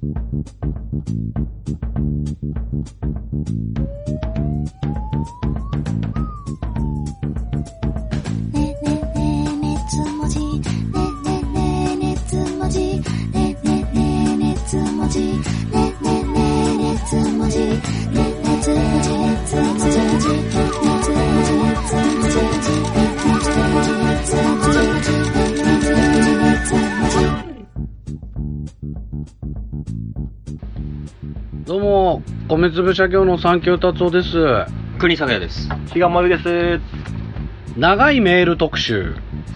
どうも、米粒社業の三協達夫です。 国酒屋です。 比嘉丸です。 長いメール特集。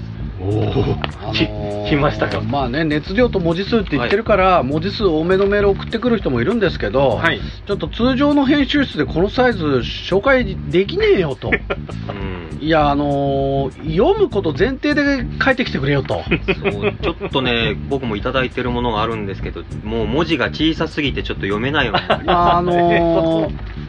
来ましたか。 まあね、熱量と文字数って言ってるから、文字数多めのメール送ってくる人もいるんですけど、ちょっと通常の編集室でこのサイズ紹介できねえよと。いや、読むこと前提で書いてきてくれよと。 そう、ちょっとね、僕もいただいてるものがあるんですけど、もう文字が小さすぎてちょっと読めないようになります。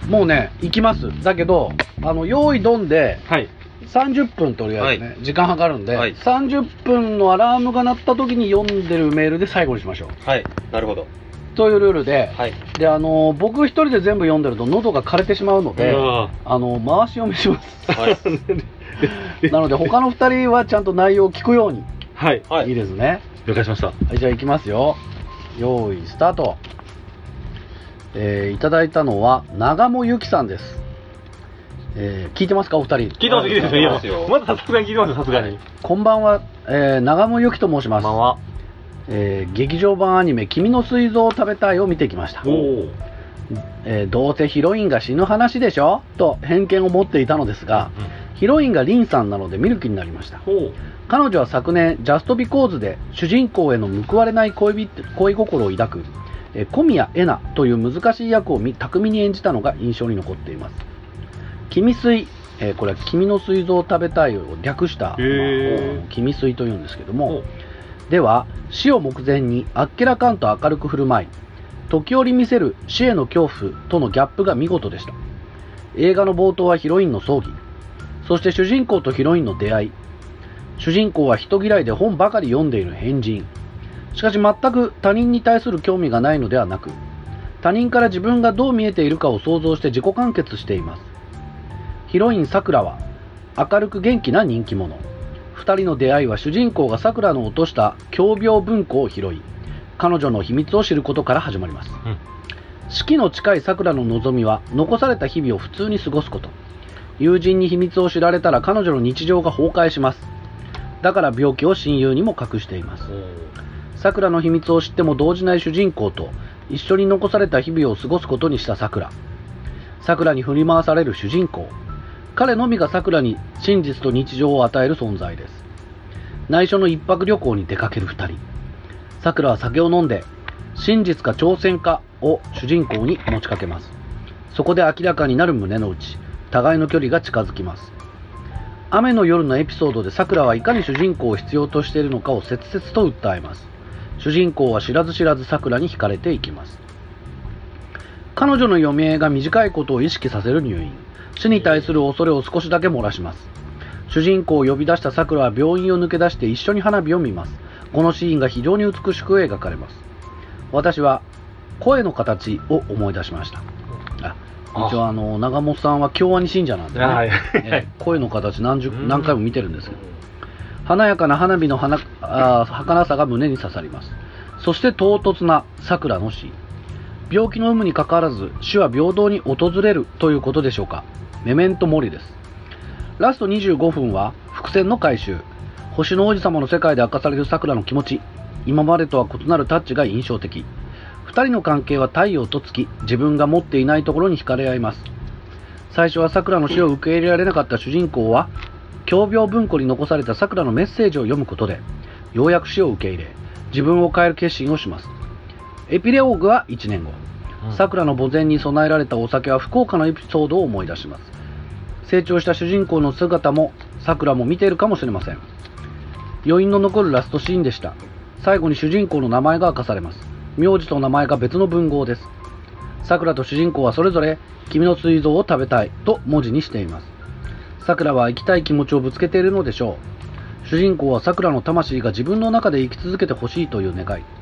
もうね、行きます。だけど、用意ドンで、30分とりあえずね、時間計るんで、30分のアラームが鳴った時に読んでるメールで最後にしましょう。 はい、なるほど。 というルールで、で僕一人で全部読んでると喉が枯れてしまうので、回し読みします。なので他の2人はちゃんと内容を聞くように。いいですね。 了解しました。 じゃあ行きますよ。用意スタート。いただいたのは長茂ゆきさんです。聞いてますかお二人。 聞いてます、聞いてますよ。まださすがに聞いてますよ、さすがに。 こんばんは、長茂ゆきと申します。 こんばんは。 劇場版アニメ「君の膵臓を食べたい」を見てきました。どうせヒロインが死ぬ話でしょと偏見を持っていたのですが、ヒロインがリンさんなので見る気になりました。彼女は昨年ジャストビコーズで主人公への報われない恋心を抱く小宮エナという難しい役を巧みに演じたのが印象に残っています。君膵、これは君の膵臓を食べたいを略した君膵というんですけども、では死を目前にあっけらかんと明るく振る舞い、時折見せる死への恐怖とのギャップが見事でした。映画の冒頭はヒロインの葬儀、そして主人公とヒロインの出会い。主人公は人嫌いで本ばかり読んでいる変人。しかし全く他人に対する興味がないのではなく、他人から自分がどう見えているかを想像して自己完結しています。ヒロインさくらは明るく元気な人気者。2人の出会いは主人公がさくらの落とした共病文庫を拾い、彼女の秘密を知ることから始まります。死期の近いさくらの望みは残された日々を普通に過ごすこと。友人に秘密を知られたら彼女の日常が崩壊します。だから病気を親友にも隠しています。さくらの秘密を知っても動じない主人公と一緒に残された日々を過ごすことにしたさくら。さくらに振り回される主人公。彼のみがさくらに真実と日常を与える存在です。内緒の一泊旅行に出かける2人。さくらは酒を飲んで真実か挑戦かを主人公に持ちかけます。そこで明らかになる胸の内、互いの距離が近づきます。雨の夜のエピソードでさくらはいかに主人公を必要としているのかを切々と訴えます。主人公は知らず知らずさくらに惹かれていきます。彼女の余命が短いことを意識させる入院。死に対する恐れを少しだけ漏らします。主人公を呼び出したさくらは病院を抜け出して一緒に花火を見ます。このシーンが非常に美しく描かれます。私は声の形を思い出しました。一応長本さんは京アニ信者なんでね、声の形何回も見てるんですけど、華やかな花火の儚さが胸に刺さります。そして唐突なさくらの死。病気の有無にかかわらず死は平等に訪れるということでしょうか。メメントモリです。ラスト25分は伏線の回収。星の王子様の世界で明かされるさくらの気持ち。今までとは異なるタッチが印象的。2人の関係は太陽と月、自分が持っていないところに惹かれ合います。最初はさくらの死を受け入れられなかった主人公は共病文庫に残されたさくらのメッセージを読むことでようやく死を受け入れ、自分を変える決心をします。エピレオーグは1年後、さくらの墓前に備えられたお酒は福岡のエピソードを思い出します。成長した主人公の姿もさくらも見ているかもしれません。余韻の残るラストシーンでした。最後に主人公の名前が明かされます。名字と名前が別の文豪です。さくらと主人公はそれぞれ君の膵臓を食べたいと文字にしています。さくらは生きたい気持ちをぶつけているのでしょう。主人公はさくらの魂が自分の中で生き続けてほしいという願い。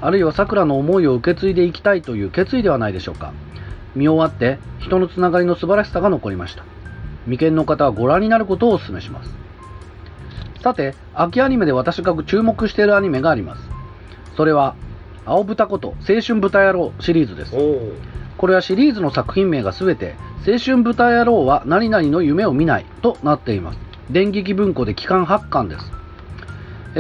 あるいはさくらの思いを受け継いでいきたいという決意ではないでしょうか。見終わって人のつながりの素晴らしさが残りました。未見の方はご覧になることをお勧めします。さて、秋アニメで私が注目しているアニメがあります。それは青豚こと青春豚野郎シリーズです。これはシリーズの作品名がすべて青春豚野郎は何々の夢を見ないとなっています。電撃文庫で期間8巻です。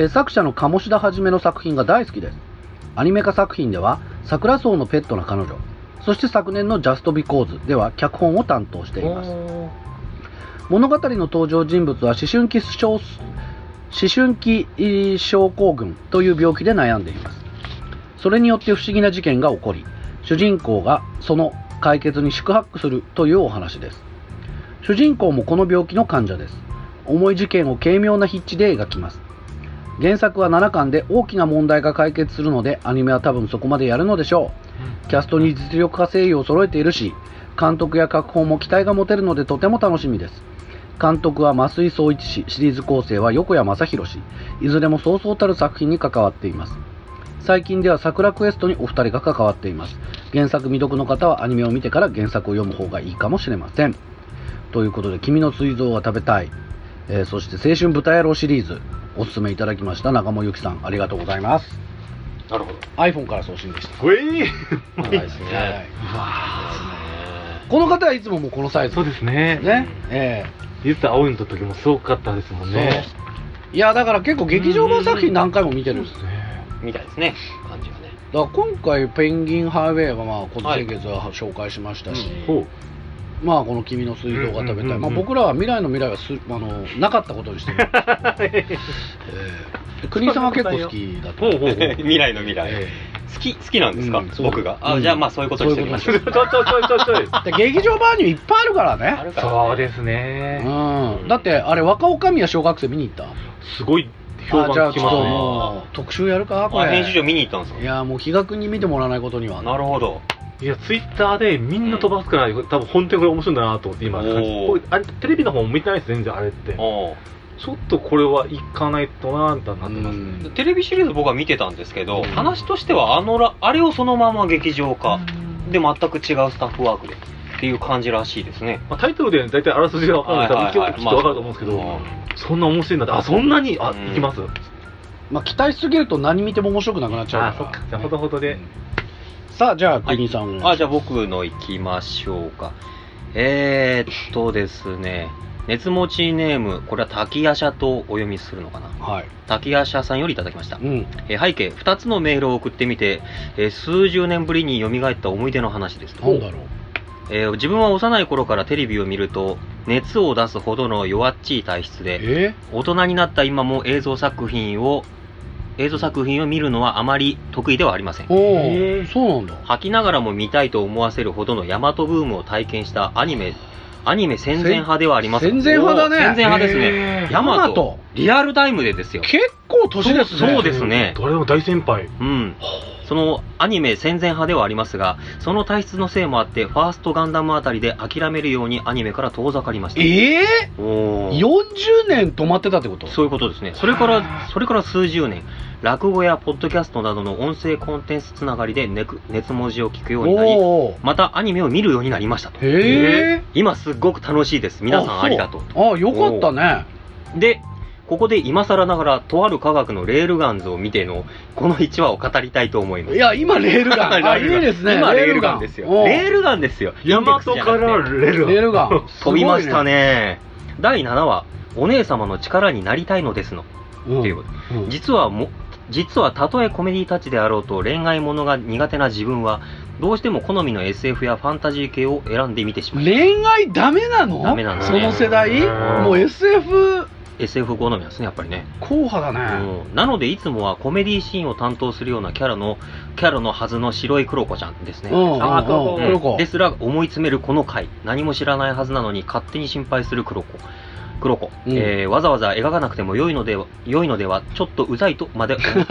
作者の鴨志田はじめの作品が大好きです。アニメ化作品では桜草のペットな彼女、そして昨年のジャストビコーズでは脚本を担当しています。物語の登場人物は思春期症候群という病気で悩んでいます。それによって不思議な事件が起こり、主人公がその解決に四苦八苦するというお話です。主人公もこの病気の患者です。重い事件を軽妙な筆致で描きます。原作は7巻で大きな問題が解決するので、アニメは多分そこまでやるのでしょう。キャストに実力派声優を揃えているし、監督や脚本も期待が持てるのでとても楽しみです。監督は増井壮一氏、シリーズ構成は横谷正弘氏、いずれもそうそうたる作品に関わっています。最近では桜クエストにお二人が関わっています。原作未読の方はアニメを見てから原作を読む方がいいかもしれません。ということで、君の膵臓は食べたい、そして青春豚野郎シリーズおすすめいただきました中茂ゆきさん、ありがとうございます。 なるほど。 iPhone から送信でした。 うえい長いですね。 この方はいつももうこのサイズ。 そうですね。実は青いの時もすごかったですもんね。 いやだから結構劇場版作品何回も見てるんですね。 みたいですね、感じはね。 だから今回ペンギンハイウェイはまあ今年先月は紹介しましたし、まあこの君の膵臓が食べたい、まあ僕らは未来の未来はなかったことにしてるんですけど、国井さんは結構好きだと思う。 未来の未来、好きなんですか、僕が。じゃあまあそういうことにしておきましょう。 劇場版にいっぱいあるからね。 そうですね。 だってあれ若女将は小学生見に行った。 すごい評判聞きますね。 じゃあちょっともう特集やるかこれ。 編集長見に行ったんですか。 いやもう気楽に見てもらわないことには。 なるほど。 いやツイッターでみんな飛ばすから、多分本当にこれ面白いんだなと思って今テレビの方も見てないです全然あれって。ちょっとこれは行かないとなーってなってます。 テレビシリーズ僕は見てたんですけど、話としてはあれをそのまま劇場化で全く違うスタッフワークでっていう感じらしいですね。 タイトルで大体あらすじが分かるんできっと分かると思うんですけど、そんな面白いんだって、そんなに行きます。 まあ期待しすぎると何見ても面白くなくなっちゃうから。 そっか、じゃあほどほどで。 さあじゃあ国さん。 じゃあ僕の行きましょうか。ですね、熱持ちネーム、これは滝夜叉とお読みするのかな。滝夜叉さんよりいただきました。背景、2つのメールを送ってみて、数十年ぶりに蘇った思い出の話ですと。 なんだろう。 自分は幼い頃からテレビを見ると熱を出すほどの弱っちい体質で、大人になった今も映像作品を見るのはあまり得意ではありません。 そうなんだ。 吐きながらも見たいと思わせるほどのヤマトブームを体験したアニメ戦前派ではあります。 戦前派だね。 戦前派ですね。ヤマトリアルタイムでですよ。 結構年ですね。 そうですね。 誰も大先輩。 そのアニメ戦前派ではありますが、その体質のせいもあってファーストガンダムあたりで諦めるようにアニメから遠ざかりました。 40年止まってたってこと？ そういうことですね。それから数十年、落語やポッドキャストなどの音声コンテンツつながりで熱文字を聞くようになり、またアニメを見るようになりましたと。今すっごく楽しいです。皆さんありがとう。 よかったね。 でここで今更ながらとある科学のレールガンズを見てのこの1話を語りたいと思います。 いや今レールガンいいですね。 今レールガンですよ。レールガンですよ。 ヤマトからレールガン飛びましたね。第7話、お姉様の力になりたいのですのっていうこと。実はたとえコメディタッチであろうと恋愛ものが苦手な自分はどうしても好みの SF やファンタジー系を選んでみてしまう。 恋愛ダメなの？ ダメなんですね。その世代もう SF 好みなんですね、やっぱりね。 硬派だね。 なのでいつもはコメディシーンを担当するようなキャラのはずの白いクロコちゃんですね。ですら思い詰めるこの回、何も知らないはずなのに勝手に心配するクロコ、わざわざ描かなくても良いのではちょっとうざいとまで思ってし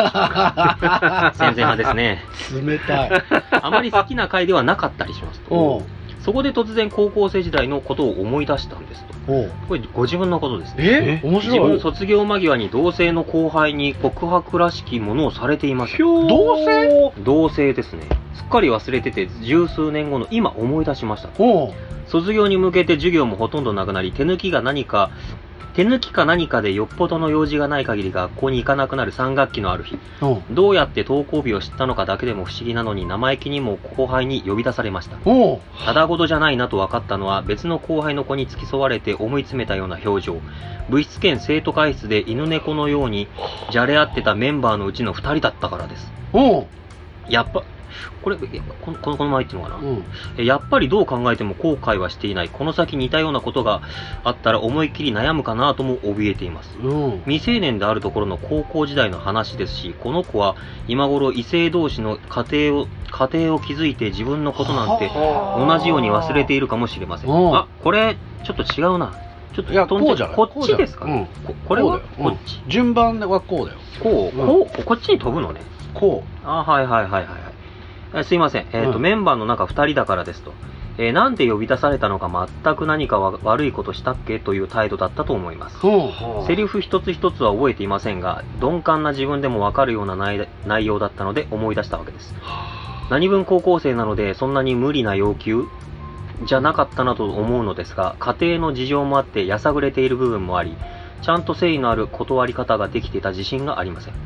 まう。戦前派ですね。 冷たい。 あまり好きな回ではなかったりしますと。 そこで突然高校生時代のことを思い出したんですと。これご自分のことですね。 面白い。 自分卒業間際に同性の後輩に告白らしきものをされていました。同性ですね。すっかり忘れてて十数年後の今思い出しました。卒業に向けて授業もほとんどなくなり、手抜きか何かでよっぽどの用事がない限り学校に行かなくなる3学期のある日、どうやって登校日を知ったのかだけでも不思議なのに、生意気にも後輩に呼び出されました。ただごとじゃないなと分かったのは、別の後輩の子に付き添われて思い詰めたような表情、部室兼生徒会室で犬猫のようにじゃれ合ってたメンバーのうちの2人だったからです。やっぱこれこのまま言ってるのかな、やっぱりどう考えても後悔はしていない。この先似たようなことがあったら思いっきり悩むかなとも怯えています。未成年であるところの高校時代の話ですし、この子は今頃異性同士の家庭を築いて自分のことなんて同じように忘れているかもしれません。あ、これちょっと違うな。ちょっとこっちですかね。これはこっち。 順番はこうだよ。 こっちに飛ぶのね。はい。すいません。メンバーの中2人だからですと。なんで呼び出されたのか全く何か悪いことしたっけという態度だったと思います。セリフ一つ一つは覚えていませんが、鈍感な自分でもわかるような内容だったので思い出したわけです。何分高校生なのでそんなに無理な要求じゃなかったなと思うのですが、家庭の事情もあってやさぐれている部分もあり、ちゃんと誠意のある断り方ができていた自信がありません。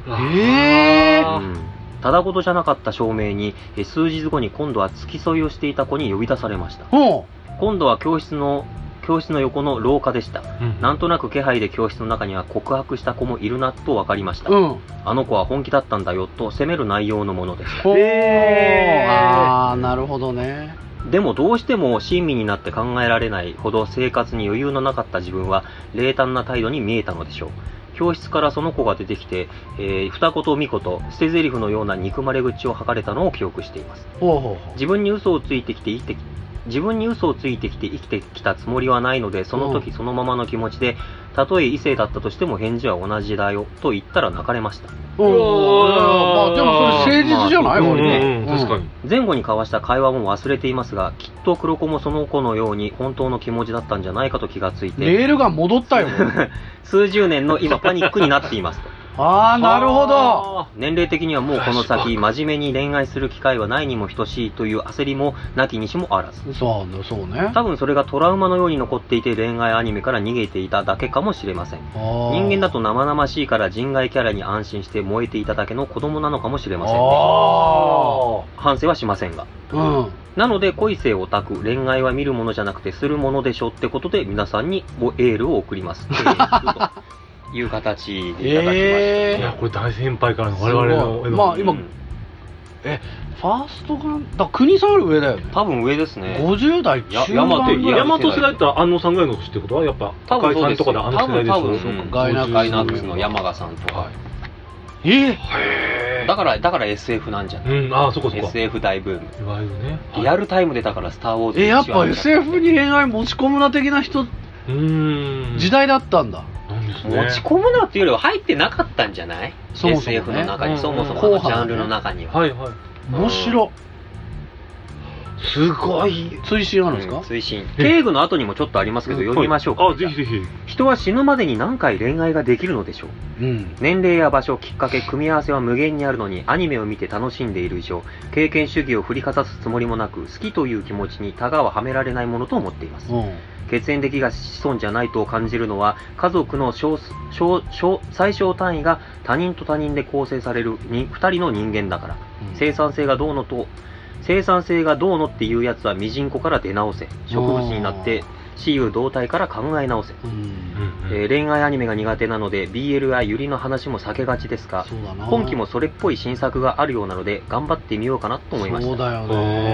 ただごとじゃなかった証明に、数日後に今度は付き添いをしていた子に呼び出されました。今度は教室の横の廊下でした。なんとなく気配で教室の中には告白した子もいるなと分かりました。あの子は本気だったんだよと責める内容のものでした。 なるほどね。 でもどうしても親身になって考えられないほど生活に余裕のなかった自分は冷淡な態度に見えたのでしょう。教室からその子が出てきて、二言三言、捨て台詞のような憎まれ口を吐かれたのを記憶しています。自分に嘘をついてきて生きてきたつもりはないので、その時そのままの気持ちで、たとえ異性だったとしても返事は同じだよと言ったら泣かれました。 でもそれ誠実じゃない？ 確かに。 前後に交わした会話も忘れていますが、きっと黒子もその子のように本当の気持ちだったんじゃないかと気がついて、 メールが戻ったよ。 数十年の今パニックになっていますと。 なるほど。 年齢的にはもうこの先真面目に恋愛する機会はないにも等しいという焦りもなきにしもあらず。 そうね。 多分それがトラウマのように残っていて恋愛アニメから逃げていただけかもしれません。人間だと生々しいから人外キャラに安心して燃えていただけの子供なのかもしれませんね。反省はしませんが。なので恋性オタク、恋愛は見るものじゃなくてするものでしょってことで皆さんにエールを送ります。という形でいただきました。 いや、これ大先輩からの我々の今、ファーストが国さんより上だよね。 多分上ですね。 50代中盤ぐらい。 大和世代だったら安野さんぐらいの年ってことはやっぱ赤井さんとかであの世代ですよね。 ガイナックスの山賀さんとか。だから SF なんじゃない？ そこそこ。 SF 大ブーム。 いわゆるね。 リアルタイムでだからスターウォーズ。 やっぱ SF に恋愛持ち込むな的な人時代だったんだ。 持ち込むなっていうよりは入ってなかったんじゃない？ SF の中に、そもそもジャンルの中には。 面白。 すごい。 追伸あるんですか？ 追伸。警具の後にもちょっとありますけど、読みましょうか。 ぜひぜひ。 人は死ぬまでに何回恋愛ができるのでしょう。年齢や場所、きっかけ、組み合わせは無限にあるのに、アニメを見て楽しんでいる以上、経験主義を振りかざすつもりもなく、好きという気持ちにタガははめられないものと思っています。血縁的が子孫じゃないと感じるのは、家族の最小単位が他人と他人で構成される2人の人間だから。生産性がどうのっていうやつはミジンコから出直せ。植物になって雌雄同体から考え直せ。恋愛アニメが苦手なので BL やユリの話も避けがちですが、今期もそれっぽい新作があるようなので頑張ってみようかなと思いました。 そうだよ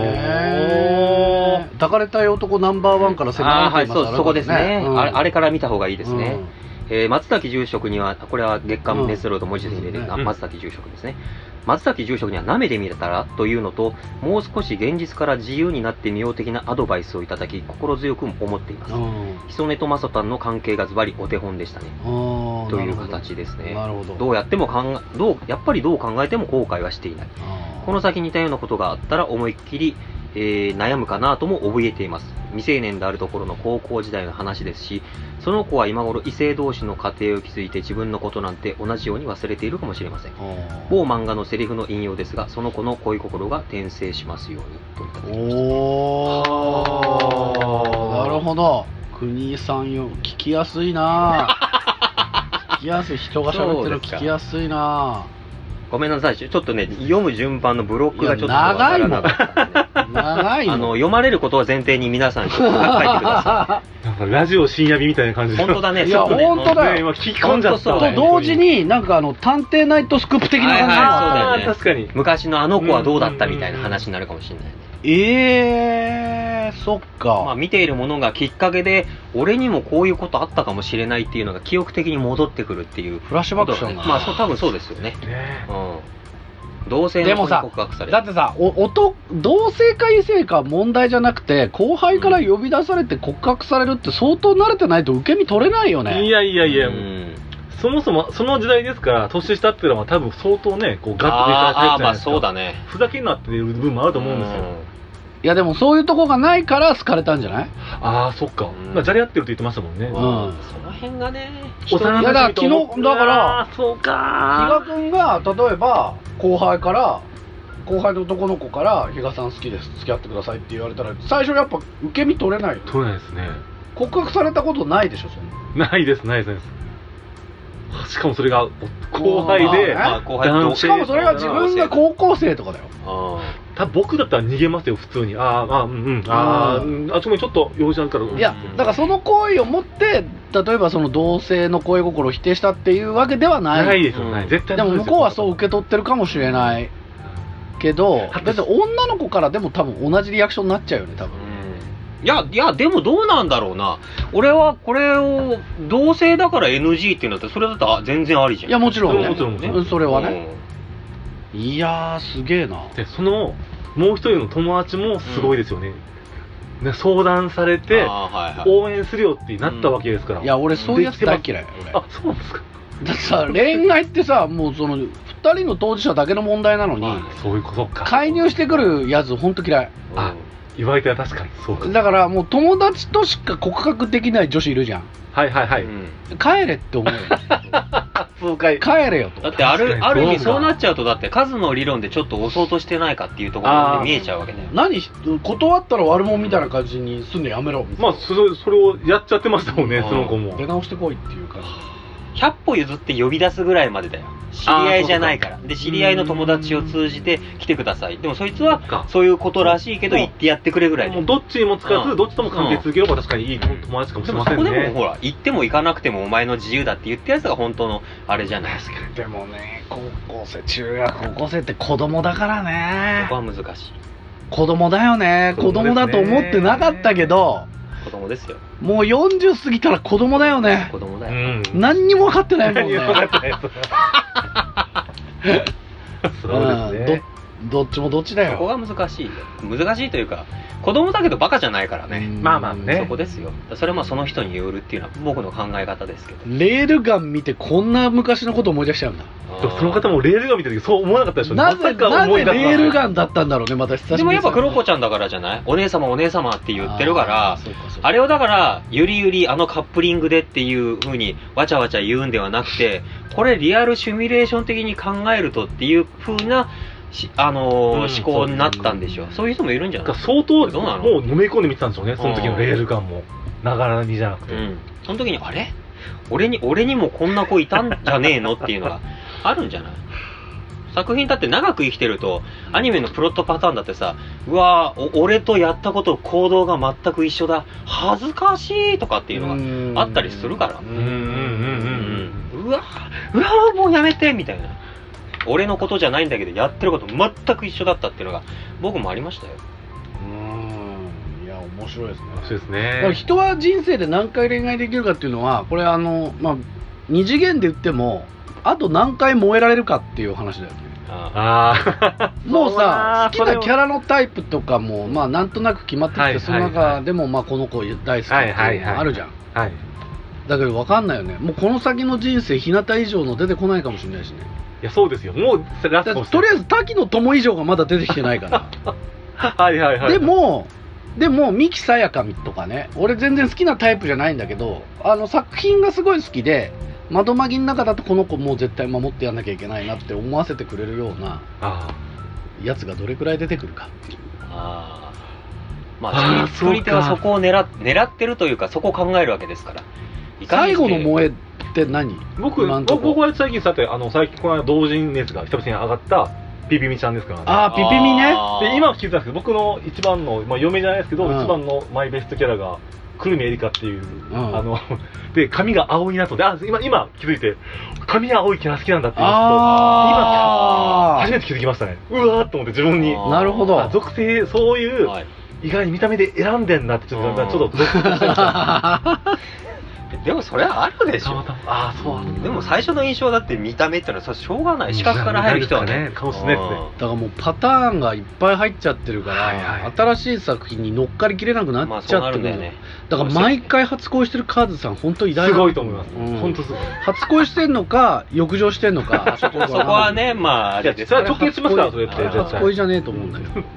ね。抱かれたい男ナンバー1から迫られていますからね。 そこですね。あれから見た方がいいですね。松崎住職には、これは月刊ネスロード文字で入れて松崎住職ですね。松崎住職には舐めてみたらというのと、もう少し現実から自由になってみよう的なアドバイスをいただき、心強く思っています。ヒソネとマサタンの関係がズバリお手本でしたね。という形ですね。やっぱりどう考えても後悔はしていない。この先似たようなことがあったら思いっきり悩むかなとも怯えています。未成年であるところの高校時代の話ですし、その子は今頃異性同士の家庭を築いて自分のことなんて同じように忘れているかもしれません。某漫画のセリフの引用ですが、その子の恋心が転生しますようにといただきました。 なるほど。国井さんよ、聞きやすいな聞きやすい、人が喋ってるの聞きやすいな。 ごめんなさい、ちょっとね、読む順番のブロックがちょっとわからなかったんで、 長いの読まれることは前提に皆さんちょっと書いてください。なんかラジオ深夜日みたいな感じで。 本当だね。 いや、本当だよ。 今聞き込んじゃった。 と同時に、なんか探偵ナイトスクープ的な感じがあった。 確かに。 昔のあの子はどうだったみたいな話になるかもしれないね。 そっか。 まあ見ているものがきっかけで、俺にもこういうことあったかもしれないっていうのが記憶的に戻ってくるっていう。 フラッシュバックしたんだ。 まあ多分そうですよね。同性の子に告白される。 だってさ、同性か異性か問題じゃなくて、後輩から呼び出されて告白されるって相当慣れてないと受け身取れないよね。 いや、そもそもその時代ですから、年下っていうのは多分相当ね、こうガッと出たタイプじゃないですか。 まあそうだね。 ふざけんなっていう部分もあると思うんですよ。 いやでもそういうとこがないから好かれたんじゃない？ そっか。じゃれ合ってるって言ってましたもんね。 その辺がね。 いやだ昨日だからそうか。 比嘉君が例えば後輩の男の子から比嘉さん好きです付き合ってくださいって言われたら最初やっぱ受け身取れないよ。 取れないですね。 告白されたことないでしょそんな。ないです。しかもそれが後輩で、 しかもそれが自分が高校生とかだよ。 多分僕だったら逃げますよ普通に。ちょっと用事あるから。 いやだからその行為を持って例えばその同性の恋心を否定したっていうわけではない。 ないですよね。絶対。 でも向こうはそう受け取ってるかもしれないけど、別に女の子からでも多分同じリアクションになっちゃうよね多分。 いやでもどうなんだろうな。俺はこれを同性だから NG っていうんだったらそれだったら全然ありじゃん。 いやもちろんね。それはね。いやーすげえな。 でそのもう一人の友達もすごいですよね。相談されて応援するよってなったわけですから。 いや俺そういうやつ大嫌い。 そうなんですか。 だってさ恋愛ってさもうその2人の当事者だけの問題なのに、 そういうことか。 介入してくるやつ本当嫌い。 言われたら確かにそうか。 だからもう友達としか告白できない女子いるじゃん。帰れって思うよ。帰れよと。 だってある意味そうなっちゃうとだって数の理論でちょっと押そうとしてないかっていうところで見えちゃうわけだよ。 断ったら悪者みたいな感じにすんのやめろみたいな。 それをやっちゃってましたもんねその子も。 出直してこいっていう感じ。 100歩譲って呼び出すぐらいまでだよ。知り合いじゃないから。で知り合いの友達を通じて来てください。でもそいつはそういうことらしいけど言ってやってくれぐらいで。 もうどっちにもつかずどっちとも関係続ければ確かにいい友達かもしれませんね。 でもそこでもほら行っても行かなくてもお前の自由だって言ってやつが本当のあれじゃないですか。 でもね中学高校生って子供だからね。 ここは難しい。 子供だよね。子供だと思ってなかったけど。 子供ですよ。 もう40過ぎたら子供だよね。 子供だよ。 何にも分かってないもんね。 そうですね。 どっちもどっちだよ。 そこが難しい。難しいというか子供だけどバカじゃないからね。 まあね。 そこですよ。それもその人によるっていうのは僕の考え方ですけど。 レールガン見てこんな昔のこと思い出しちゃうんだ。 その方もレールガン見た時そう思わなかったでしょ。 なぜレールガンだったんだろうね。また久しぶり。 でもやっぱクロコちゃんだからじゃない。お姉様って言ってるから、あれをだからゆりゆりカップリングでっていう風にわちゃわちゃ言うんではなくて、これリアルシミュレーション的に考えるとっていう風な思考になったんでしょ。そういう人もいるんじゃない。 相当もう飲み込んでみてたんでしょうね。その時のレールガンもながらにじゃなくて、 その時にあれ俺にもこんな子いたんじゃねえのっていうのがあるんじゃない。作品だって長く生きてるとアニメのプロットパターンだってさ、うわ俺とやったこと行動が全く一緒だ恥ずかしいとかっていうのがあったりするから、うわもうやめてみたいな。俺のことじゃないんだけどやってること全く一緒だったっていうのが僕もありましたよ。 いや面白いですね。 面白いですね。 だから人は人生で何回恋愛できるかっていうのはこれ二次元で言ってもあと何回燃えられるかっていう話だよね。もうさ好きなキャラのタイプとかもなんとなく決まってきて、その中でもこの子大好きっていうのがあるじゃん。だけど分かんないよね。もうこの先の人生日向以上の出てこないかもしれないしね。 いやそうですよ。もうラストとりあえず滝野智以上がまだ出てきてないからはいはいはい。 でも三木さやかとかね、俺全然好きなタイプじゃないんだけど、作品がすごい好きで、窓マギの中だとこの子もう絶対守ってやんなきゃいけないなって思わせてくれるようなやつがどれくらい出てくるかっていう。 まあ作り手はそこを狙ってるというか、そこを考えるわけですから。 最後の萌えって何？ 僕は最近最近この同人熱が久々に上がったピピミちゃんですからね。 ああ、ピピミね。 で今気づいたんですけど、僕の一番の、嫁じゃないですけど、一番のマイベストキャラが久留米エリカっていう、で髪が青いなとで、今気づいて髪が青いキャラ好きなんだっていう人、今初めて気づきましたね。うわーっと思って自分に。 なるほど。 属性そういう、意外に見た目で選んでんなってちょっとゾクッとしてました。 でもそれはあるでしょ。 そうでも最初の印象だって見た目ってのはしょうがない。視覚から入る人はね。 かもしれないですね。 だからもうパターンがいっぱい入っちゃってるから、新しい作品に乗っかりきれなくなっちゃってる。だから毎回初恋してるカーズさん本当偉大だ。 すごいと思います。本当すごい。 初恋してんのか浴場してんのか。 そこはね、あれです。 それは直結しますからそれって。 初恋じゃねえと思うんだけど。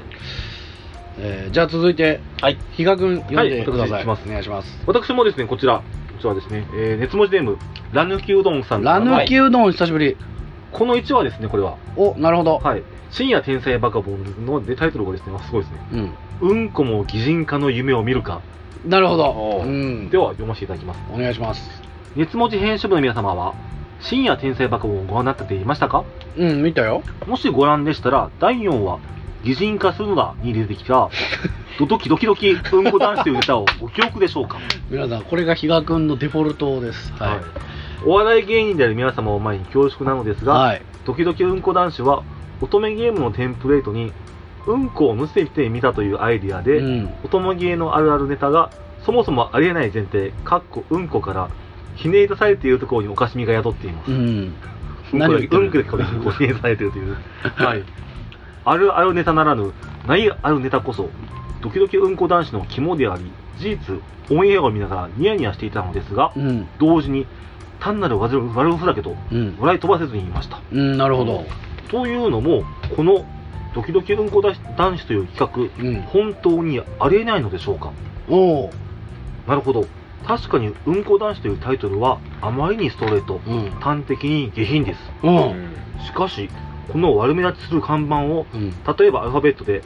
じゃあ続いて、比嘉君読んでください。お願いします。 私もですね、こちらですね、熱文字ネームラヌキうどんさん。 ラヌキうどん久しぶり。 この1話ですね、これは。 なるほど。 はい。深夜天才バカボンのタイトルがですね、すごいですね。うんこも擬人化の夢を見るか。 なるほど。 では読ませていただきます。 お願いします。 熱文字編集部の皆様は深夜天才バカボンをご覧になっていましたか？ 見たよ。 もしご覧でしたら、第4話擬人化するのだに出てきたドキドキうんこ男子というネタをご記憶でしょうか？ 皆さん、これが比嘉君のデフォルトです。はい。 お笑い芸人である皆様を前に恐縮なのですが、ドキドキうんこ男子は乙女ゲームのテンプレートにうんこを乗せてみたというアイディアで、乙女ゲーのあるあるネタがそもそもありえない前提うんこからひねり出されているところにおかしみが宿っています。うんこでひねり出されているという。はい。あるあるネタならぬないあるネタこそドキドキうんこ男子の肝であり、事実オンエアを見ながらニヤニヤしていたのですが、同時に単なる悪ふざけと笑い飛ばせずにいました。 なるほど。 というのも、このドキドキうんこ男子という企画、本当にありえないのでしょうか？なるほど。確かにうんこ男子というタイトルはあまりにストレート、端的に下品です。しかしこの悪目立ちする看板を、例えばアルファベットで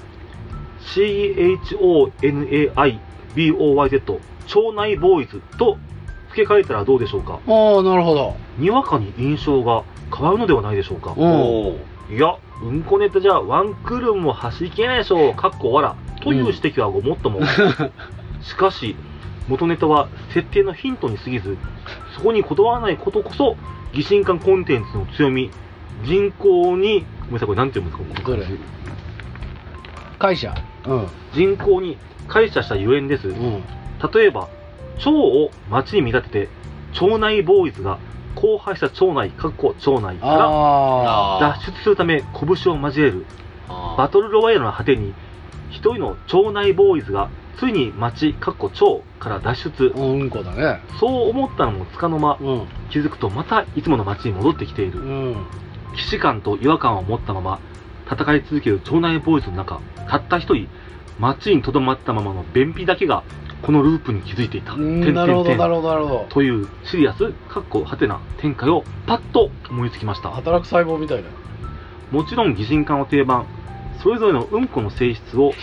CHONAIBOYZ 腸内ボーイズと付け替えたらどうでしょうか？ なるほど。 にわかに印象が変わるのではないでしょうか？いや、うんこネタじゃワンクールも走りきれないでしょう、かっこわらという指摘はごもっとも。しかし元ネタは設定のヒントに過ぎず、そこにこだわらないことこそ疑心感コンテンツの強み。人口に、ごめんなさい、これなんて読むんですか？これ会社、 人口に会社したゆえんです。例えば腸を町に見立てて腸内ボーイズが荒廃した腸内から脱出するため拳を交えるバトルロワイヤルの果てに一人の腸内ボーイズがついに町腸から脱出。 だね。 そう思ったのもつかの間、気づくとまたいつもの町に戻ってきている。既視感と違和感を持ったまま戦い続ける腸内ボーイズの中、たった一人町にとどまったままの便秘だけがこのループに気づいていた。 なるほどなるほどというシリアスはてな展開をパッと思いつきました。 働く細胞みたいな。 もちろん擬人化の定番、それぞれのうんこの性質を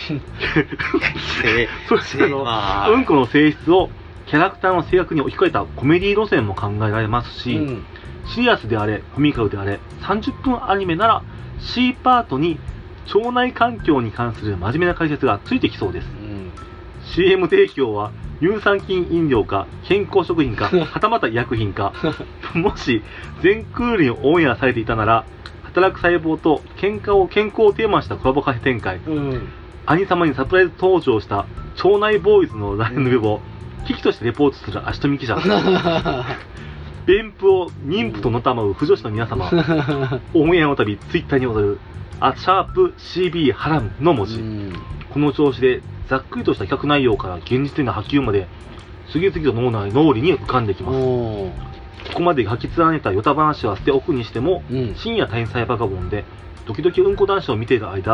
うんこの性質をキャラクターの制約に置き換えたコメディ路線も考えられますし、シリアスであれコミカルであれ30分アニメなら C パートに腸内環境に関する真面目な解説がついてきそうです。CM 提供は乳酸菌飲料か健康食品かはたまた医薬品かもし全クールにオンエアされていたなら、働く細胞と健康をテーマしたコラボカフェ展開、兄様にサプライズ登場した腸内ボーイズのラインのウェブを危機としてレポートする足富記者便秘を妊婦とのたまう不女子の皆様、オンエアのたびツイッターに踊る#CB ハラムの文字。この調子でざっくりとした企画内容から現実的な波及まで次々と脳裏に浮かんできます。ここまで書き連ねたヨタ話は捨ておくにしても、深夜天才バカボンでドキドキうんこ男子を見ている間、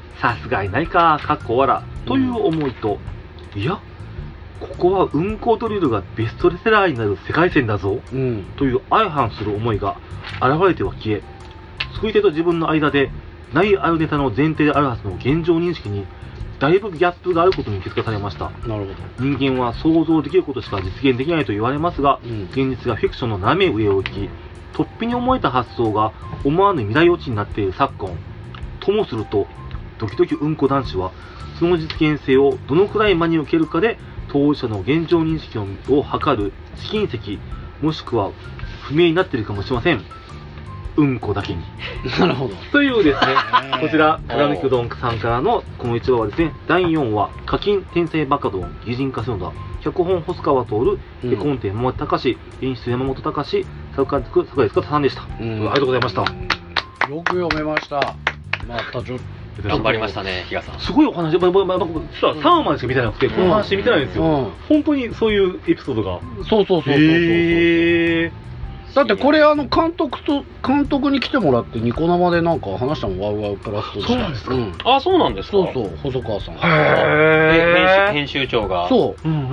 さすがにないか、かっこ笑という思いと、いや、ここはうんこドリルがベストセラーになる世界線だぞ、という相反する思いが現れては消え、作り手と自分の間でないあるネタの前提であるはずの現状認識にだいぶギャップがあることに気づかされました。 なるほど。 人間は想像できることしか実現できないと言われますが、現実がフィクションの斜め上を行き、突飛に思えた発想が思わぬ未来落ちになっている昨今。ともすると、ドキドキうんこ男子は、その実現性をどのくらい真に受けるかで、当事者の現状認識を図る試金石、もしくは不明になっているかもしれません。うんこだけに。 なるほど。 というですね、こちら、貫きうどんさんからのこの一話はですね、第4話、課金天才バカドン、擬人化するのだ。脚本、細川徹、絵コンテ、山本隆、演出、山本隆、作監督、坂井塚さんでした。ありがとうございました。 よく読めました。またちょっと頑張りましたね、比嘉さん。 すごいお話、実は3話までしか見てなくて、この話見てないんですよ。本当にそういうエピソードが。 そう。だってこれ監督に来てもらってニコ生でなんか話したもん、ワウワウプラスと。 そうなんですか。 あ、そうなんですか。 そう、細川さん。 編集長が。 そう、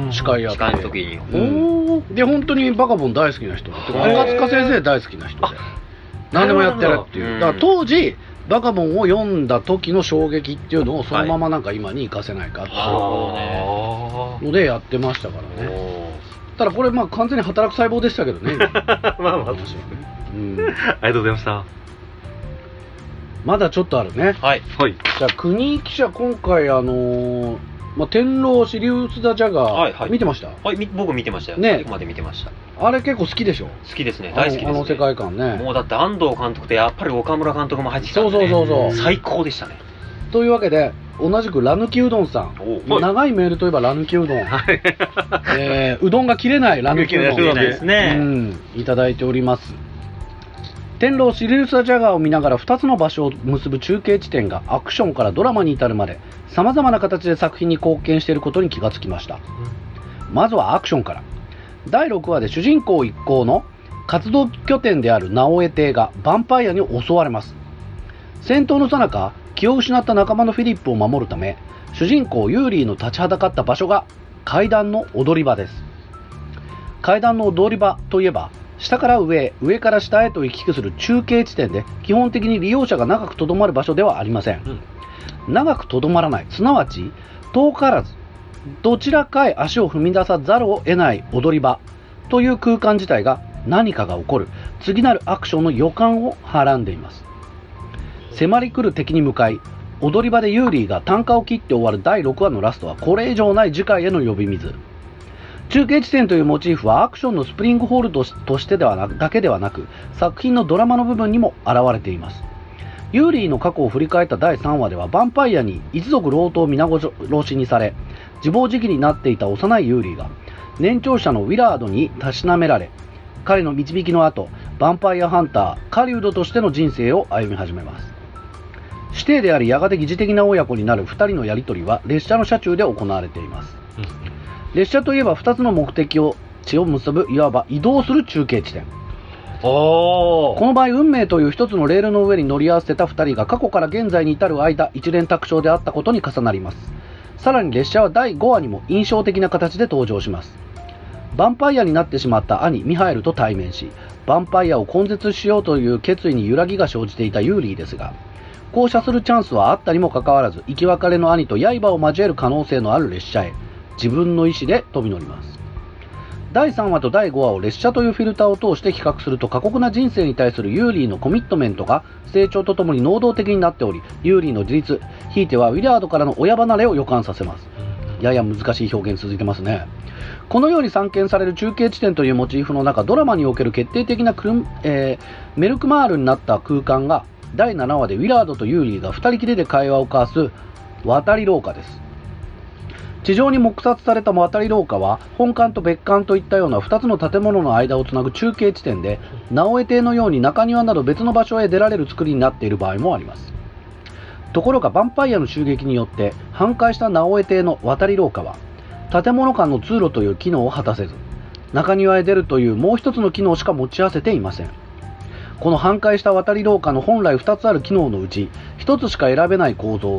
司会やって。 司会の時に。 で、本当にバカボン大好きな人で、赤塚先生大好きな人で、何でもやってるっていう。だから当時、バカボンを読んだ時の衝撃っていうのをそのままなんか今に活かせないかっていうのでやってましたからね。ただこれ完全に働く細胞でしたけどね。 まあ、ありがとうございました。 まだちょっとあるね。 はい。 じゃあ国井記者、今回天狼シリウス・ザ・ジャガー見てました？ はい、僕見てましたよ。 ね、 最後まで見てました。 あれ結構好きでしょ？ 好きですね、大好きですね。 世界観ね。 もうだって安藤監督とやっぱり岡村監督も入ってきたんでね。 そう最高でしたね。 というわけで、同じくラヌキうどんさん、長いメールといえばラヌキうどん、うどんが切れないラヌキうどんですね、 いただいております。天狼シリウス・ジャガーを見ながら2つの場所を結ぶ中継地点がアクションからドラマに至るまでさまざまな形で作品に貢献していることに気がつきました。まずはアクションから。第6話で主人公一行の活動拠点である直江邸がヴァンパイアに襲われます。戦闘の最中、気を失った仲間のフィリップを守るため、主人公ユーリーの立ちはだかった場所が階段の踊り場です。階段の踊り場といえば、下から上へ、上から下へと行き来する中継地点で、基本的に利用者が長くとどまる場所ではありません。長くとどまらない、すなわち遠からずどちらかへ足を踏み出さざるを得ない踊り場という空間自体が、何かが起こる次なるアクションの予感をはらんでいます。迫り来る敵に向かい、踊り場でユーリーが啖呵を切って終わる第6話のラストはこれ以上ない次回への呼び水。中継地点というモチーフはアクションのスプリングホールドとしてだけではなく、作品のドラマの部分にも現れています。ユーリーの過去を振り返った第3話では、ヴァンパイアに一族老頭を皆殺しにされ、自暴自棄になっていた幼いユーリーが年長者のウィラードにたしなめられ、彼の導きの後、ヴァンパイアハンター狩人としての人生を歩み始めます。師弟でありやがて疑似的な親子になる2人のやり取りは列車の車中で行われています。列車といえば2つの目的地を結ぶ、いわば移動する中継地点。この場合、運命という一つのレールの上に乗り合わせた2人が過去から現在に至る間、一連卓上であったことに重なります。さらに列車は第5話にも印象的な形で登場します。ヴァンパイアになってしまった兄ミハエルと対面し、ヴァンパイアを根絶しようという決意に揺らぎが生じていたユーリーですが、降車するチャンスはあったにもかかわらず、生き別れの兄と刃を交える可能性のある列車へ自分の意思で飛び乗ります。第3話と第5話を列車というフィルターを通して比較すると、過酷な人生に対するユーリーのコミットメントが成長とともに能動的になっており、ユーリーの自立、ひいてはウィラードからの親離れを予感させます。やや難しい表現続いてますね。このように散見される中継地点というモチーフの中、ドラマにおける決定的なメルクマールになった空間が、第7話でウィラードとユーリーが2人きりで会話を交わす渡り廊下です。地上に黙殺された渡り廊下は、本館と別館といったような2つの建物の間をつなぐ中継地点で、直江邸のように中庭など別の場所へ出られる作りになっている場合もあります。ところがヴァンパイアの襲撃によって半壊した直江邸の渡り廊下は、建物間の通路という機能を果たせず、中庭へ出るというもう一つの機能しか持ち合わせていません。この半壊した渡り廊下の本来2つある機能のうち1つしか選べない構造は、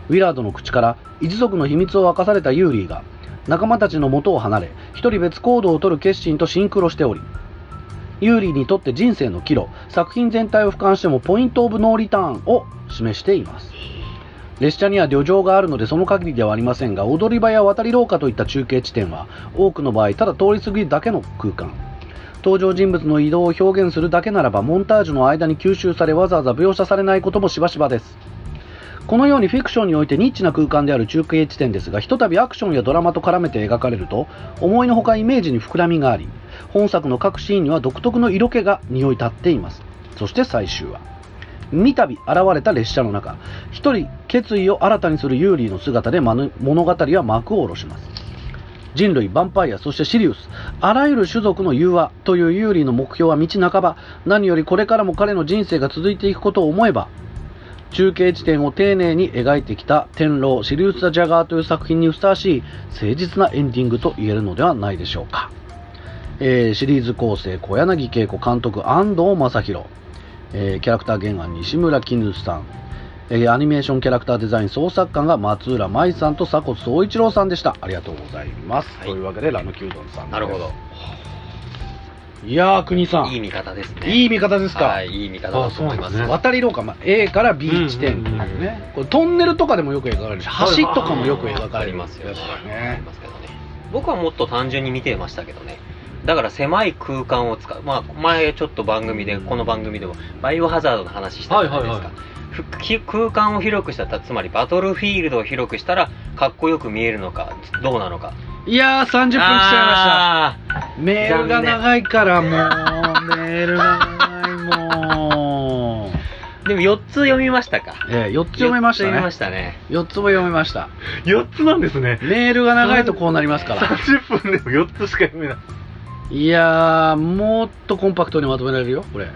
ウィラードの口から一族の秘密を明かされたユーリーが仲間たちの元を離れ一人別行動を取る決心とシンクロしており、ユーリーにとって人生の岐路、作品全体を俯瞰してもポイントオブノーリターンを示しています。列車には旅情があるのでその限りではありませんが、踊り場や渡り廊下といった中継地点は多くの場合ただ通り過ぎるだけの空間。登場人物の移動を表現するだけならばモンタージュの間に吸収されわざわざ描写されないこともしばしばです。このようにフィクションにおいてニッチな空間である中継地点ですが、ひとたびアクションやドラマと絡めて描かれると思いのほかイメージに膨らみがあり、本作の各シーンには独特の色気が匂い立っています。そして最終話、三度現れた列車の中、一人決意を新たにするユーリーの姿で物語は幕を下ろします。人類、ヴァンパイア、そしてシリウス、あらゆる種族の融和というユーリーの目標は道半ば。何よりこれからも彼の人生が続いていくことを思えば、中継地点を丁寧に描いてきた天狼シリウス・ザ・ジャガーという作品にふさわしい誠実なエンディングと言えるのではないでしょうか。シリーズ構成小柳恵子、監督安藤正弘、キャラクター原案西村絹さん、アニメーションキャラクターデザイン総作家が松浦舞さんと佐古総一郎さんでした。ありがとうございます、はい、というわけでラムキュードンさんです。 なるほど。 いやー、国さん、 いい見方ですね。 いい見方ですか。 はい、いい見方だと思います。 渡り廊下、A から B 地点っていうね、これトンネルとかでもよく描かれるし、橋とかもよく描かれるますよね。僕はもっと単純に見てましたけどね。だから狭い空間を使う、前ちょっと番組で、この番組でもバイオハザードの話したじゃないですか。空間を広くしたら、つまりバトルフィールドを広くしたらかっこよく見えるのかどうなのか。 いやー、30分来ちゃいました。メールが長いからもうメールが長いもうでも4つ読みましたか。 4つ読めましたね。4つも読めました。 4つなんですね。 メールが長いとこうなりますから。 30分でも4つしか読めない。 いやー、もっとコンパクトにまとめられるよこれ。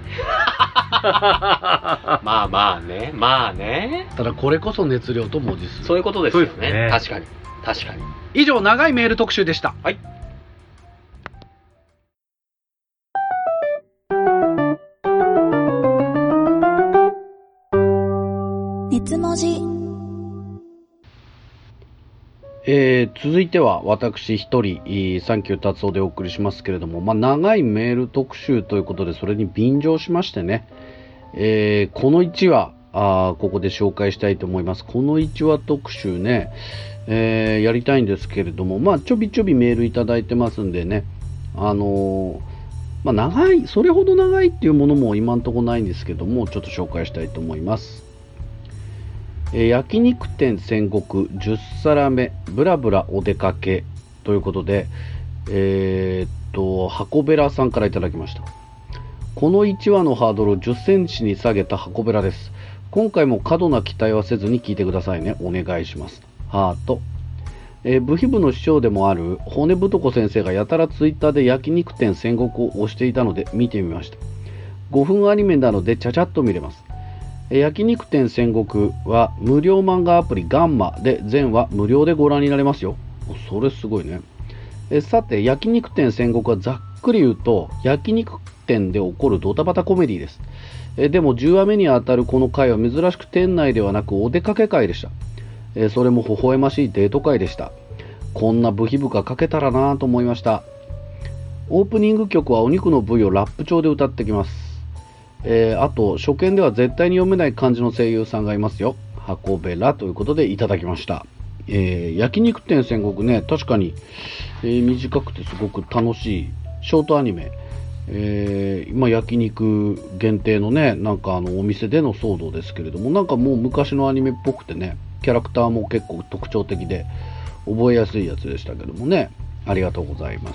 まあね。 ただこれこそ熱量と文字数。 そういうことですよね。確かに。 以上、長いメール特集でした。 はい。 熱文字。 続いては私一人サンキュー達夫でお送りしますけれども、長いメール特集ということでそれに便乗しましてね、この1話ここで紹介したいと思います。この1話特集ね、やりたいんですけれども、ちょびちょびメールいただいてますんでね、長い、それほど長いっていうものも今んとこないんですけども、ちょっと紹介したいと思います。焼肉店戦国10皿目ブラブラお出かけということで、箱べらさんからいただきました。この1話のハードルを10センチに下げた箱べらです。今回も過度な期待はせずに聞いてくださいね。お願いします。ハート。部費部の師匠でもある骨太子先生がやたらツイッターで焼肉店戦国を推していたので見てみました。5分アニメなのでちゃちゃっと見れます。焼肉店戦国は無料漫画アプリガンマで全話無料でご覧になれますよ。それすごいね。さて、焼肉店戦国はざっくり言うと焼肉店で起こるドタバタコメディです。でも10話目にあたるこの回は珍しく店内ではなくお出かけ会でした。それも微笑ましいデート会でした。こんな部費部が書けたらなと思いました。オープニング曲はお肉の部位をラップ調で歌ってきます。あと初見では絶対に読めない漢字の声優さんがいますよ。箱べらということでいただきました。焼肉店戦国ね、確かに、短くてすごく楽しいショートアニメ、今焼肉限定のね、なんかお店での騒動ですけれども、なんかもう昔のアニメっぽくてね、キャラクターも結構特徴的で覚えやすいやつでしたけどもね、ありがとうございます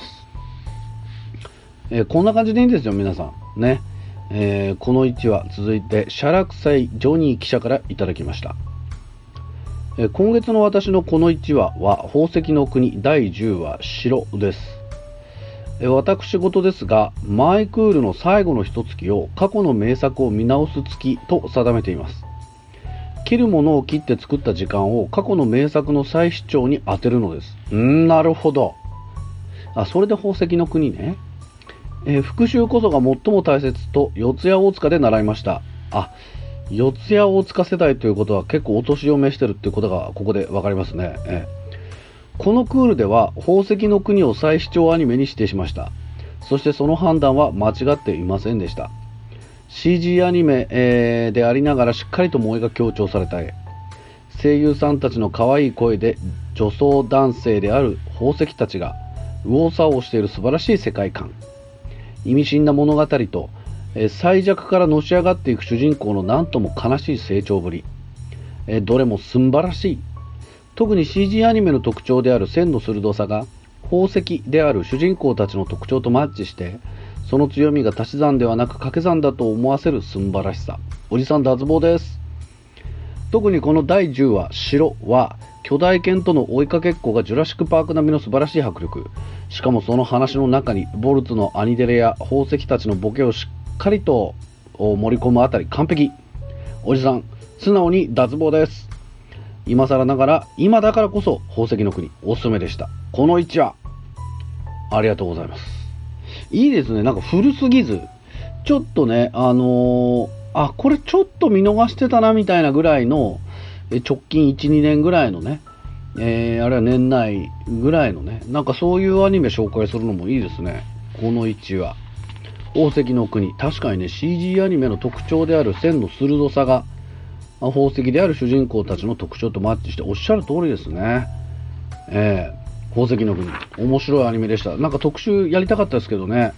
。こんな感じでいいんですよ皆さんね。この1話続いてシャラクサイジョニー記者からいただきました。今月の私のこの1話は宝石の国第10話城です。私事ですがマイクールの最後の一月を過去の名作を見直す月と定めています。切るものを切って作った時間を過去の名作の再視聴に当てるのです。なるほど。それで宝石の国ね。復習こそが最も大切と四谷大塚で習いました。 四谷大塚世代ということは結構お年を召してるっていうことがここで分かりますね。このクールでは宝石の国を再視聴アニメに指定しました。そしてその判断は間違っていませんでした。CG アニメ、でありながらしっかりと萌えが強調された絵、声優さんたちの可愛い声で女装男性である宝石たちが右往左往している素晴らしい世界観、意味深な物語と、最弱からのし上がっていく主人公の何とも悲しい成長ぶり、どれもすんばらしい。特に CG アニメの特徴である線の鋭さが宝石である主人公たちの特徴とマッチして、その強みが足し算ではなく掛け算だと思わせるすんばらしさ。おじさん脱帽です。特にこの第10話城は巨大犬との追いかけっこがジュラシックパーク並みの素晴らしい迫力。しかもその話の中にボルツのアニデレや宝石たちのボケをしっかりと盛り込むあたり完璧。おじさん素直に脱帽です。今更ながら今だからこそ宝石の国おすすめでした。この1話ありがとうございます。いいですね。なんか古すぎずちょっとねこれちょっと見逃してたなみたいなぐらいの直近 1,2 年ぐらいのね、あるいは年内ぐらいのね、なんかそういうアニメ紹介するのもいいですね。この1話宝石の国、確かにね CG アニメの特徴である線の鋭さが宝石である主人公たちの特徴とマッチして、おっしゃる通りですね。宝石の国面白いアニメでした。なんか特集やりたかったですけどね。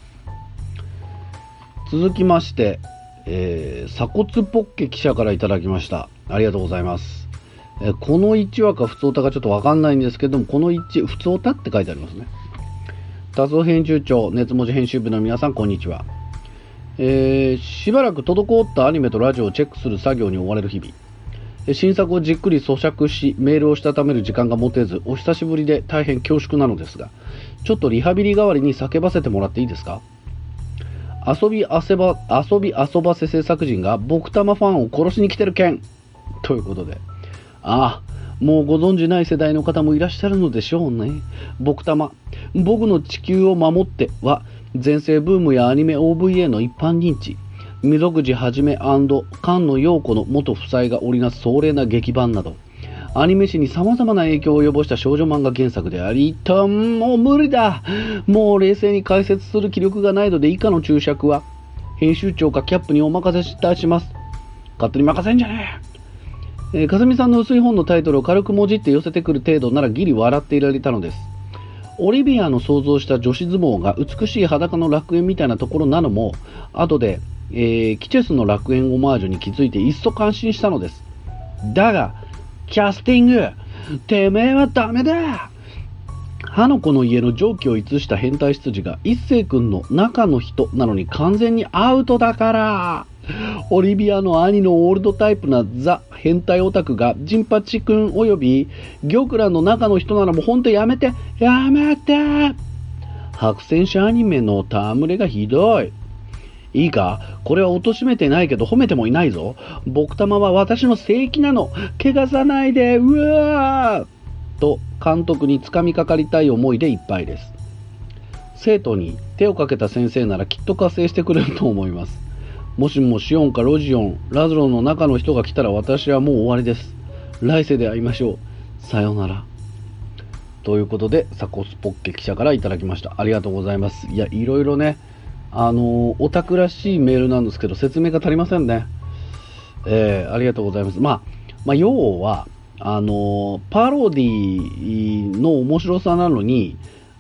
続きまして鎖骨ポッケ記者からいただきました。ありがとうございます。この1話か普通歌かちょっとわかんないんですけども、この1普通歌って書いてありますね。多数編集長熱文字編集部の皆さんこんにちは。しばらく滞ったアニメとラジオをチェックする作業に追われる日々、新作をじっくり咀嚼しメールをしたためる時間が持てずお久しぶりで大変恐縮なのですが、ちょっとリハビリ代わりに叫ばせてもらっていいですか。遊び遊ばせ制作陣が僕玉ファンを殺しに来てる件ということで、もうご存じない世代の方もいらっしゃるのでしょうね。僕玉僕の地球を守っては全盛ブームやアニメ OVA の一般認知、溝口はじめ&菅野陽子の元夫妻が織りなす壮麗な劇版などアニメ史に様々な影響を及ぼした少女漫画原作であり、もう無理だ。もう冷静に解説する気力がないので以下の注釈は編集長かキャップにお任せいたします。勝手に任せんじゃねえ。かすみさんの薄い本のタイトルを軽くもじって寄せてくる程度ならギリ笑っていられたのです。オリビアの想像した女子相撲が美しい裸の楽園みたいなところなのも後で、キチェスの楽園オマージュに気づいていっそ感心したのです。だがキャスティングてめえはダメだ。歯の子の家の蒸気を逸した変態執事が一星君の中の人なのに完全にアウトだから。オリビアの兄のオールドタイプなザ変態オタクがジンパチ君および玉蘭の中の人ならもうほんとやめて白戦車アニメの戯れがひどい。いいか、これは貶めてないけど褒めてもいないぞ。僕玉は私の聖域なの。汚さないで。うわーと監督につかみかかりたい思いでいっぱいです。生徒に手をかけた先生ならきっと加勢してくれると思います。もしもシオンかロジオン、ラズロの中の人が来たら私はもう終わりです。来世で会いましょう。さようなら。ということでサコスポッケ記者からいただきました。ありがとうございます。いや、いろいろねオタクらしいメールなんですけど説明が足りませんね。ありがとうございます。要はパロディの面白さなのに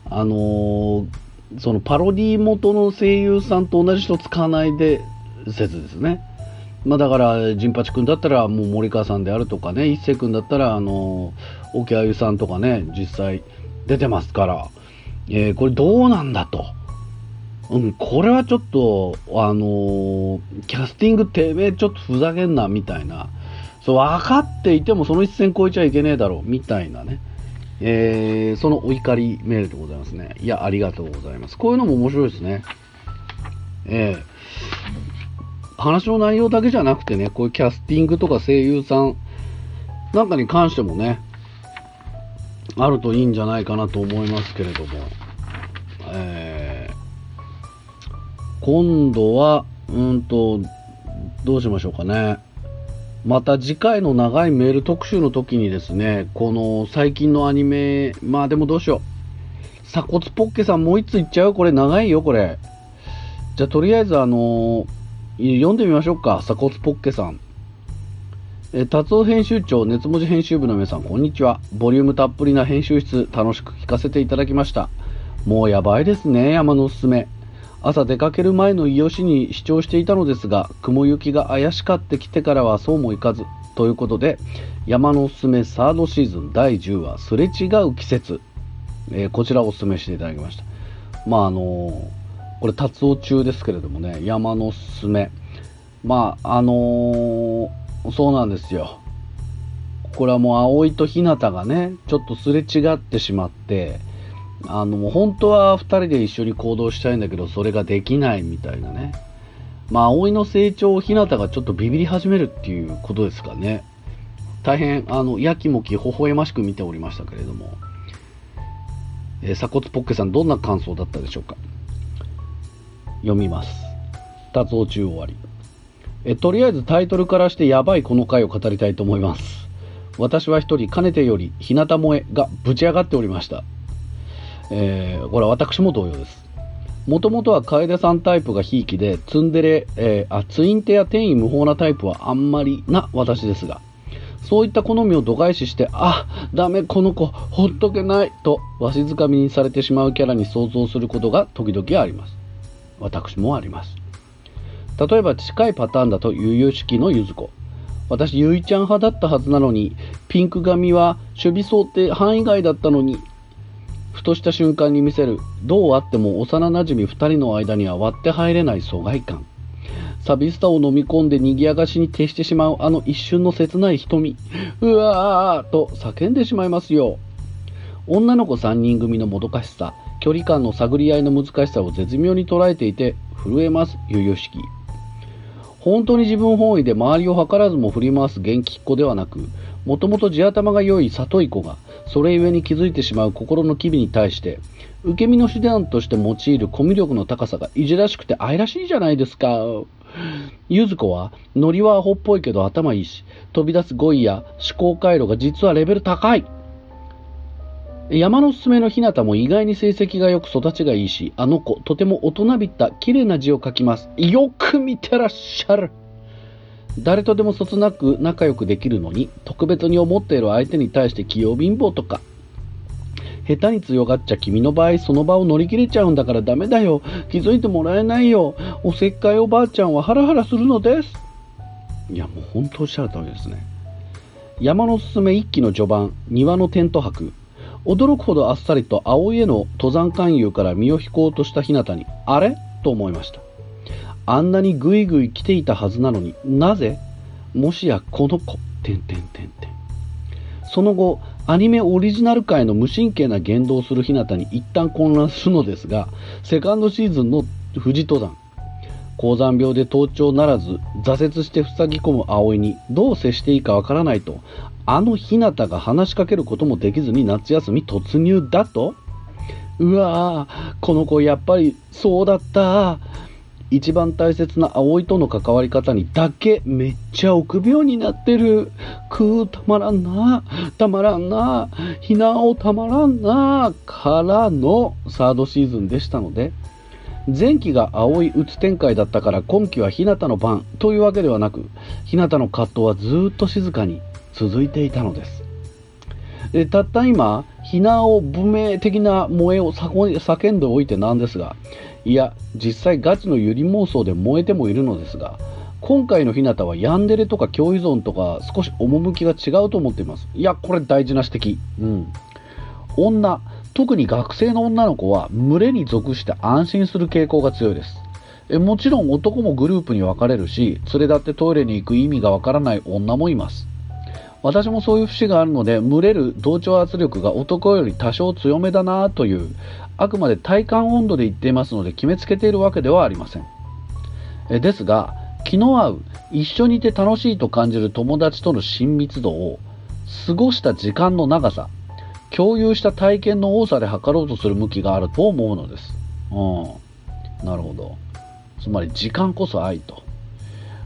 そのパロディ元の声優さんと同じ人使わないで説ですね。だからジンパチ君だったらもう森川さんであるとかね、一星君だったら沖あゆさんとかね実際出てますから、これどうなんだと。これはちょっとキャスティングてめえちょっとふざけんなみたいな、そう分かっていてもその一線越えちゃいけねえだろうみたいなね、そのお怒りメールでございますね。いや、ありがとうございます。こういうのも面白いですね。話の内容だけじゃなくてね、こういうキャスティングとか声優さんなんかに関してもねあるといいんじゃないかなと思いますけれども、今度はどうしましょうかね。 また次回の長いメール特集の時にですね、この最近のアニメ、まあでもどうしよう。鎖骨ポッケさんもう一ついっちゃう？これ長いよ、これ。じゃあとりあえず読んでみましょうか、鎖骨ポッケさん。達夫編集長、熱文字編集部の皆さん、こんにちは。ボリュームたっぷりな編集室、楽しく聞かせていただきました。もうやばいですね、山のおすすめ。朝出かける前の伊予市に視聴していたのですが、雲行きが怪しかってきてからはそうもいかず、ということで、山のおすすめサードシーズン第10話、すれ違う季節、こちらをおすすめしていただきました。まあこれ達夫中ですけれどもね、山のおすすめ。まあそうなんですよ。これはもう葵と日向がね、ちょっとすれ違ってしまって、本当は2人で一緒に行動したいんだけど、それができないみたいなね。まあ葵の成長を日向がちょっとビビり始めるっていうことですかね。大変やきもき微笑ましく見ておりましたけれども、鎖骨ポッケさん、どんな感想だったでしょうか。読みます。達夫中終わり。とりあえずタイトルからしてやばいこの回を語りたいと思います。私は一人かねてより日向萌えがぶち上がっておりました。これは私も同様です。もともとは楓さんタイプがひいきで、ツンデレ、ツインテや天意無法なタイプはあんまりな私ですが、そういった好みを度外視して、ダメこの子ほっとけないとわしづかみにされてしまうキャラに想像することが時々あります。私もあります。例えば近いパターンだと悠々しきのゆず子。私ゆいちゃん派だったはずなのに、ピンク髪は守備想定範囲外だったのに、ふとした瞬間に見せる、どうあっても幼なじみ2人の間には割って入れない疎外感。サビスタを飲み込んで賑やかしに徹してしまうあの一瞬の切ない瞳。うわーと叫んでしまいますよ。女の子3人組のもどかしさ、距離感の探り合いの難しさを絶妙に捉えていて震えます、悠々しき。本当に自分本位で周りを図らずも振り回す元気っ子ではなく、もともと地頭が良い里い子がそれゆえに気づいてしまう心の機微に対して受け身の手段として用いるコミュ力の高さがいじらしくて愛らしいじゃないですか。ゆず子はノリはアホっぽいけど頭いいし、飛び出す語彙や思考回路が実はレベル高い。山のすすめの日向も意外に成績が良く育ちがいいし、あの子とても大人びった綺麗な字を書きます。よく見てらっしゃる。誰とでもそつなく仲良くできるのに、特別に思っている相手に対して器用貧乏とか、下手に強がっちゃ君の場合その場を乗り切れちゃうんだからダメだよ。気づいてもらえないよ。おせっかいおばあちゃんはハラハラするのです。いやもう本当おっしゃる通りですね。山のすすめ一期の序盤、庭のテント泊。驚くほどあっさりと葵への登山勧誘から身を引こうとした日向に、あれと思いました。あんなにぐいぐい来ていたはずなのに、なぜ？もしやこの子、その後、アニメオリジナル界の無神経な言動をする日向に一旦混乱するのですが、セカンドシーズンの富士登山。高山病で登頂ならず、挫折して塞ぎ込む葵にどう接していいかわからないと、あの日向が話しかけることもできずに夏休み突入だと？うわぁ、この子やっぱりそうだった。一番大切な葵との関わり方にだけめっちゃ臆病になってる。たまらんな、たまらんな、ひなおたまらんなからのサードシーズンでしたので、前期が葵うつ展開だったから今期は日向の番というわけではなく、日向の葛藤はずっと静かに続いていたのです。たった今、ひなお文明的な萌えを叫んでおいてなんですが、いや実際ガチのゆり妄想で燃えてもいるのですが、今回の日向はヤンデレとか共依存とか少し趣が違うと思っています。いやこれ大事な指摘。女、特に学生の女の子は群れに属して安心する傾向が強いです。もちろん男もグループに分かれるし、連れ立ってトイレに行く意味がわからない女もいます。私もそういう節があるので、群れる同調圧力が男より多少強めだなという、あくまで体感温度で言っていますので決めつけているわけではありません。ですが、気の合う、一緒にいて楽しいと感じる友達との親密度を、過ごした時間の長さ、共有した体験の多さで測ろうとする向きがあると思うのです。なるほど。つまり時間こそ愛と。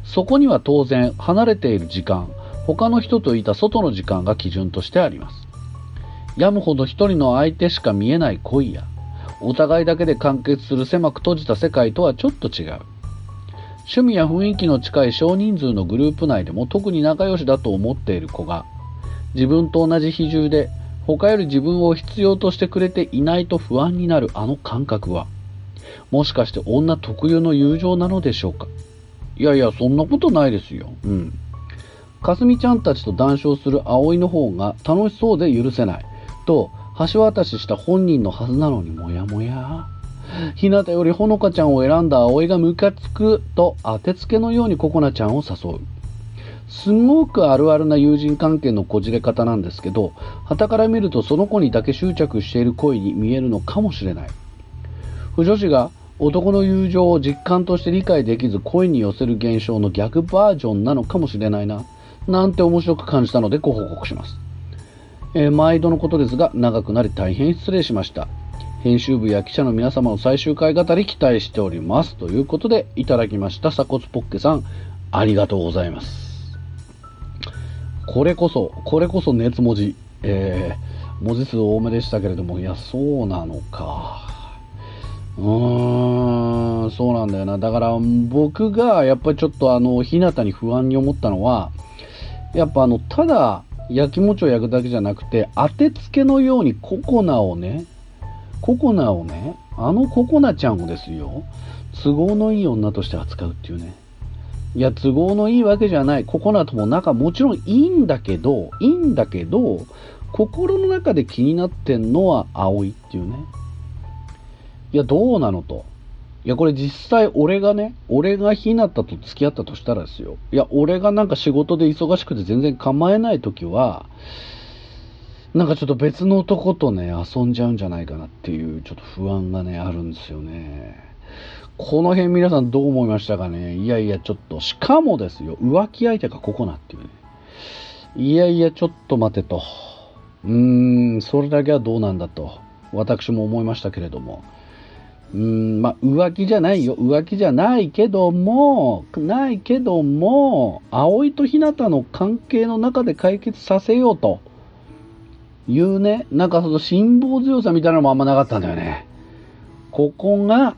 そこには当然離れている時間、他の人といた外の時間が基準としてあります。病むほど一人の相手しか見えない恋や、お互いだけで完結する狭く閉じた世界とはちょっと違う。趣味や雰囲気の近い少人数のグループ内でも特に仲良しだと思っている子が、自分と同じ比重で他より自分を必要としてくれていないと不安になるあの感覚は、もしかして女特有の友情なのでしょうか。いやいや、そんなことないですよ。かすみちゃんたちと談笑する葵の方が楽しそうで許せないと橋渡しした本人のはずなのに、もやもや。ひなたよりほのかちゃんを選んだ葵がムカつくと当てつけのようにここなちゃんを誘う。すごくあるあるな友人関係のこじれ方なんですけど、傍から見るとその子にだけ執着している恋に見えるのかもしれない。腐女子が男の友情を実感として理解できず恋に寄せる現象の逆バージョンなのかもしれないな、なんて面白く感じたのでご報告します。毎度のことですが長くなり大変失礼しました。編集部や記者の皆様の最終回語り期待しております、ということでいただきました。鎖骨ポッケさん、ありがとうございます。これこそ熱文字、文字数多めでしたけれども、いやそうなのか、そうなんだよな。だから僕がやっぱりちょっと日向に不安に思ったのは、やっぱただ焼きもちを焼くだけじゃなくて、当てつけのようにココナをね、ココナちゃんをですよ、都合のいい女として扱うっていうね。いや、都合のいいわけじゃない。ココナとも仲もちろんいいんだけど、心の中で気になってんのは葵っていうね。いや、どうなのと。いや、これ実際俺がひなたと付き合ったとしたらですよ。いや、俺がなんか仕事で忙しくて全然構えないときは、なんかちょっと別の男とね、遊んじゃうんじゃないかなっていうちょっと不安がね、あるんですよね。この辺皆さんどう思いましたかね。いやいや、ちょっと、しかもですよ、浮気相手がココナっていうね。いやいや、ちょっと待てと。それだけはどうなんだと、私も思いましたけれども。浮気じゃないよ。浮気じゃないけども、葵とひなたの関係の中で解決させようというね、なんかその辛抱強さみたいなのもあんまなかったんだよね。ここが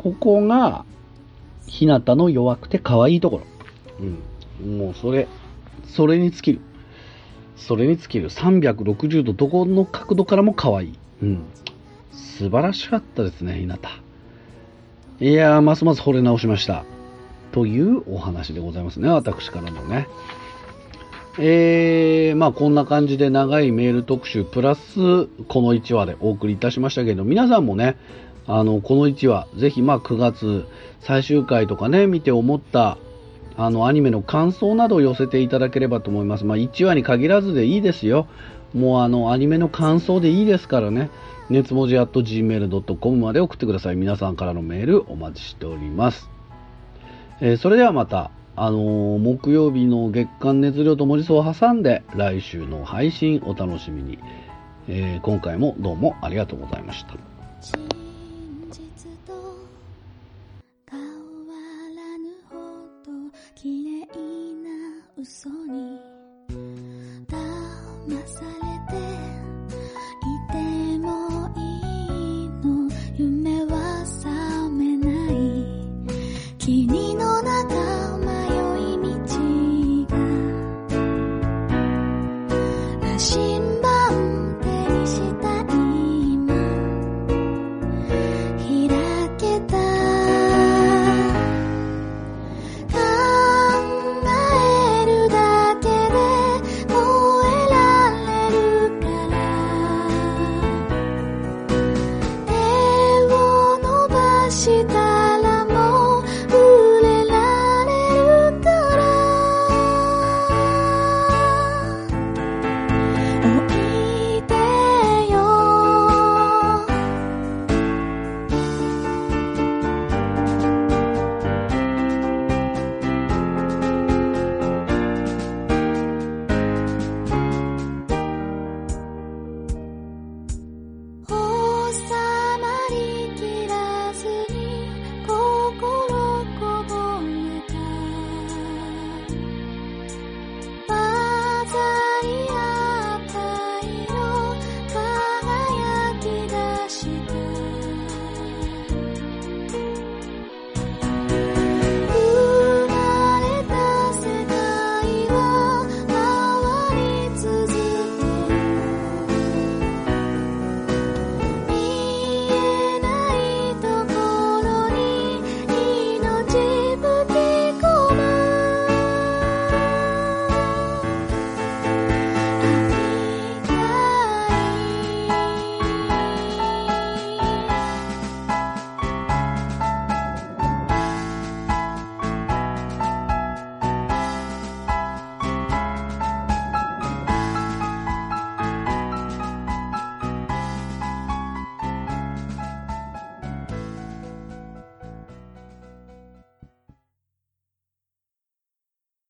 ひなたの弱くて可愛いところ。もうそれに尽きる。360度どこの角度からも可愛い。素晴らしかったですね、ひなた。いやー、ますます惚れ直しましたというお話でございますね、私からのね。こんな感じで長いメール特集プラスこの1話でお送りいたしましたけど、皆さんもね、この1話ぜひ9月最終回とかね見て思ったアニメの感想などを寄せていただければと思います。1話に限らずでいいですよ。もうアニメの感想でいいですからね。熱文字@gmail.com まで送ってください。皆さんからのメールお待ちしております。それではまた木曜日の月刊熱量と文字数を挟んで来週の配信お楽しみに。今回もどうもありがとうございました。 真実と変わらぬほど綺麗な嘘に騙されていてもいいの、夢は覚めない霧の中迷い道がらしい